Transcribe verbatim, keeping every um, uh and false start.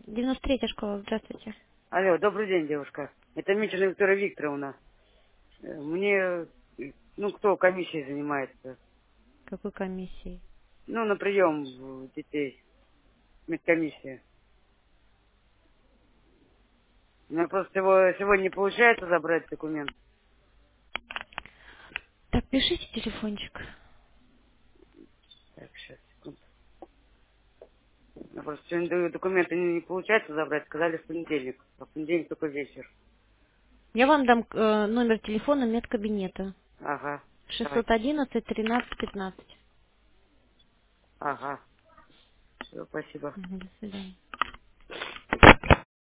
девяносто третья школа, здравствуйте. Алло, добрый день, девушка. Это Митина Виктория Викторовна. Э, Мне, э, ну, кто комиссией занимается? Какой комиссии? Ну, на прием э, детей, медкомиссия. У меня просто его сегодня не получается забрать документ. Так, пишите телефончик. Так, сейчас, секунду. У меня просто сегодня д- документы не, не получается забрать, сказали в понедельник. А в понедельник только вечер. Я вам дам э, номер телефона медкабинета. Ага, шестьсот давайте. одиннадцать тринадцать пятнадцать. Ага, все, спасибо. Мгм, до свидания.